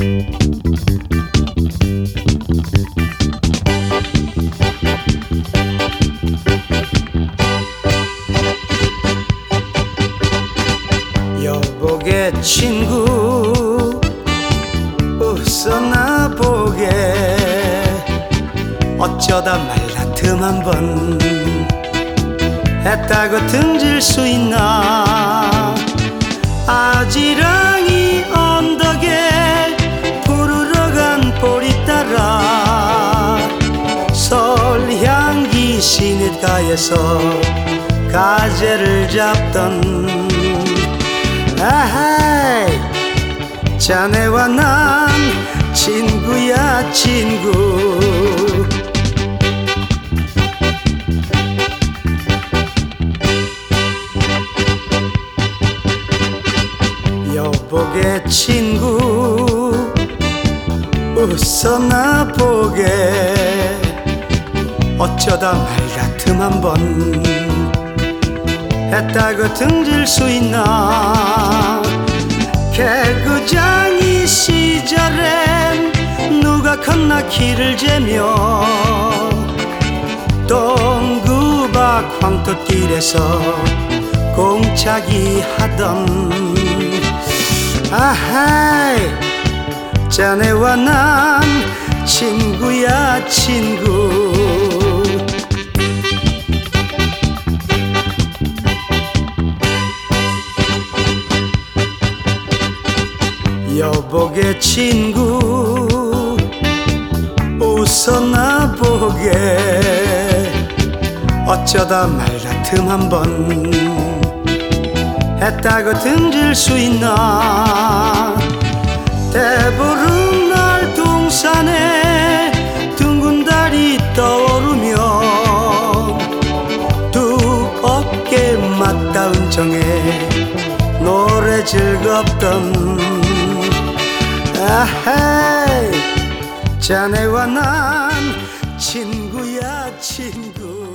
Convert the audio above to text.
여보게 친구 웃어나 보게 어쩌다 말 다툼 한번 했다고 등질 수 있나. 아지랑이 언덕에 부르러 간 보리 따라 설향기 시냇가에서 가재를 잡던 아하이 자네와 난 친구야 친구. 여보게 친구 웃어나 보게 어쩌다 말 다툼 한번 했다고 등질 수 있나. 개구장이 시절엔 누가 컸나 키를 재며 동구박 황토길에서 공차기 하던 아하이 자네와 난 친구야 친구. 여보게 친구 웃어나 보게 어쩌다 말 다툼 한번 했다고 등질 수 있나. 대보름날 동산에 둥근 달이 떠오르며 두 어깨 맞닿은 정에 노래 즐겁던 아하이 자네와 난 친구야 친구.